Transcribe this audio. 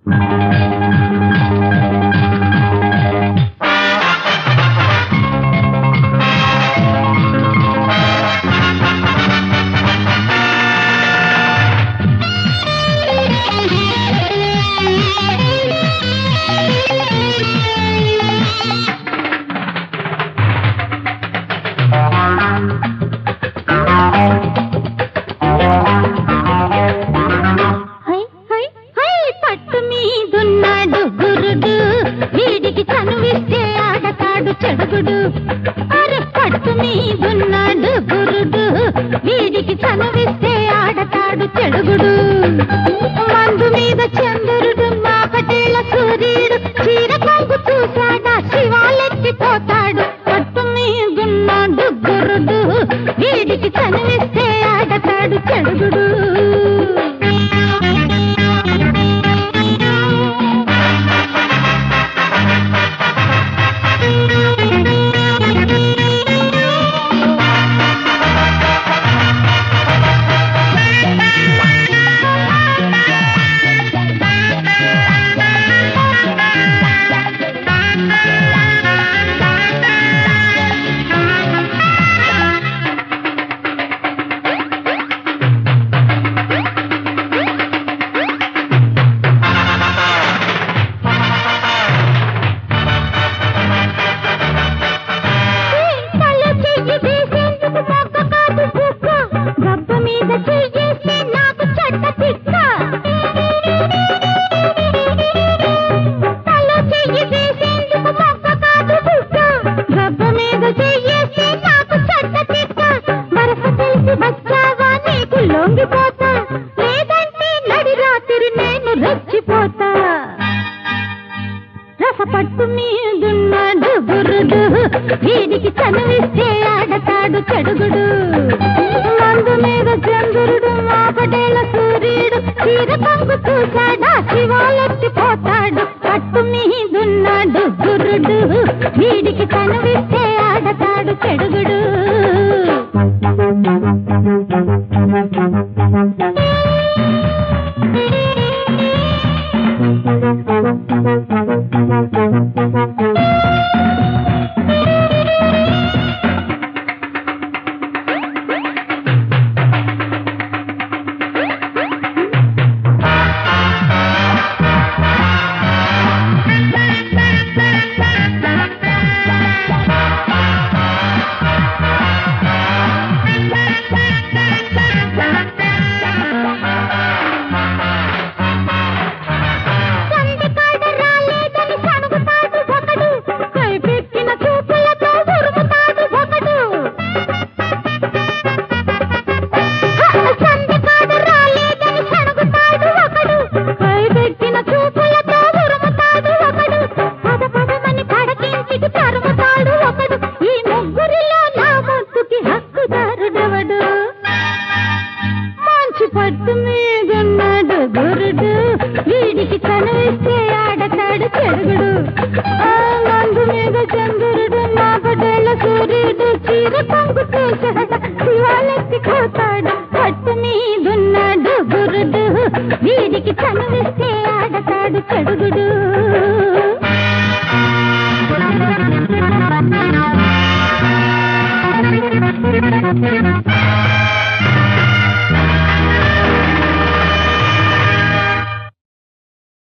చెడుగుడు అరే పట్టు మీదున్నాడు గురుడు వీడికి చనువిస్తే ఆడతాడు చెడుగుడు మందు మీద చంద్రుడు మా పటేల సూర్యుడు చీర కొంగు చూసాడా శివాలెత్తిపోతాడు పట్టు మీదున్నాడు గురుడు వీడికి చనువిస్తే ఆడతాడు చెడుగుడు రసపట్టు మీదున్నాడు గురుడు వీడికి చనువిస్తే ఆడతాడు చెడుగుడు మందు మీద చంద్రుడు మా పటేల సూర్యుడు చీర కొంగు చూసాడా శివాలెత్తిపోతాడు పట్టు మీదున్నాడు గురుడు వీడికి చనువిస్తే ఆడతాడు చెడుగుడు పట్టు మీదున్నాడు గురుడు వీడికి చనువిస్తే ఆడతాడు చెడుగుడు మందు మీద చంద్రుడు మా పటేల సూర్యుడు చీర కొంగు చూసాడు శివాలెత్తిపోతాడు పట్టు మీదున్నాడు గురుడు వీడికి చనువిస్తే ఆడతాడు చెడుగుడు